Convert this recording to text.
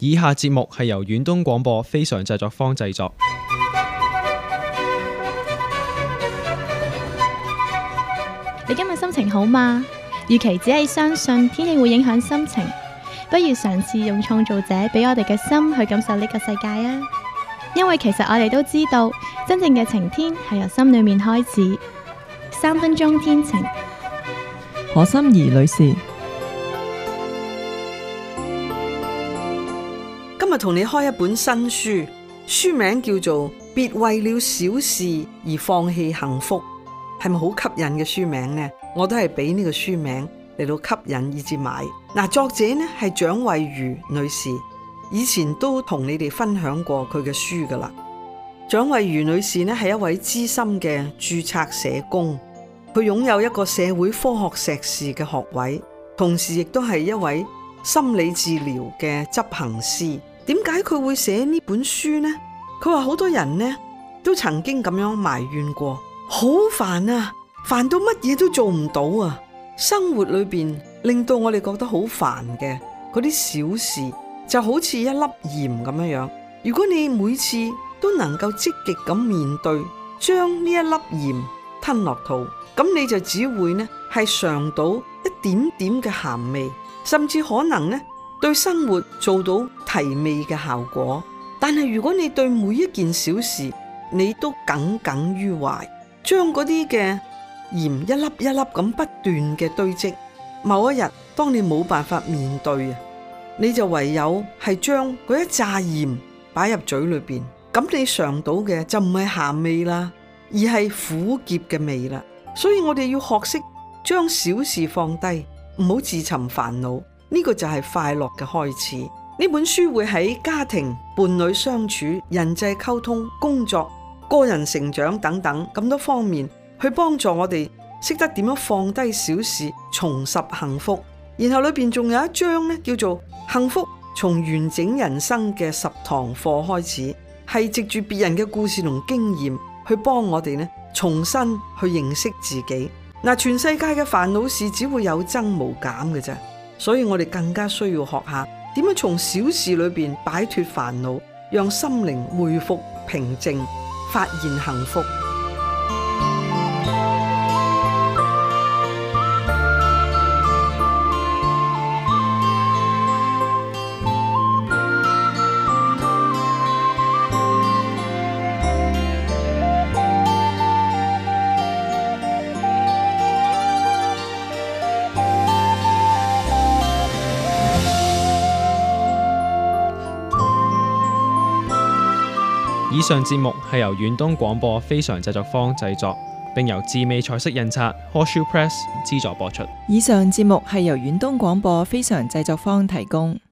以下節目係由遠東廣播非常製作坊製作。 你今日心情好嗎？與其只係相信天氣會影響心情，不如嘗試用創造者俾我哋嘅心去感受呢個世界啊！因為其實我哋都知道，真正嘅晴天係由心裏面開始。3分鐘天晴， 何心怡女士。 今日同你開一本新書，書名叫做《別為了小事而放棄幸福》，係咪好吸引嘅書名呢？我都係俾呢個書名嚟到吸引以至買。作者呢係蔣慧茹女士，以前都同你哋分享過佢嘅書噶啦。蔣慧茹女士呢係一位資深嘅註冊社工，佢擁有一個社會科學碩士嘅學位，同時亦都係一位心理治療嘅執行師。點解佢會寫呢本書呢？佢話好多人呢都曾經咁樣埋怨過，好煩啊，煩到乜嘢都做唔到啊！生活裏邊令到我哋覺得好煩嘅嗰啲小事，就好似一粒鹽咁樣。如果你每次都能夠積極咁面對，將呢一粒鹽吞落肚，咁你就只會呢係嘗到一點點嘅鹹味，甚至可能呢對生活做到提味嘅效果。但係如果你對每一件小事你都耿耿於懷，將嗰啲嘅鹽一粒一粒咁不斷嘅堆積，某一日當你冇辦法面對啊，你就唯有係將嗰一紮鹽擺入嘴裏邊，咁你嘗到嘅就唔係鹹味啦，而係苦澀嘅味啦。所以我哋要學識將小事放低，唔好自尋煩惱，呢個就係快樂嘅開始。呢本書會喺家庭、伴侶相處、人際溝通、工作、個人成長等等咁多方面，去幫助我哋識得點樣放低小事，重拾幸福。然後裏邊仲有一章呢，叫做幸福從完整人生嘅10堂課開始，係藉住別人嘅故事同經驗去幫我哋呢重新去認識自己。全世界嘅煩惱事只會有增無減嘅啫，所以我哋更加需要學下點樣從小事裏邊擺脫煩惱，讓心靈恢復平靜，發現幸福。 以上節目係由遠東廣播非常製作坊製作，並由智美彩色印刷 Horseshoe Press 資助播出。 以上節目係由遠東廣播非常製作坊提供。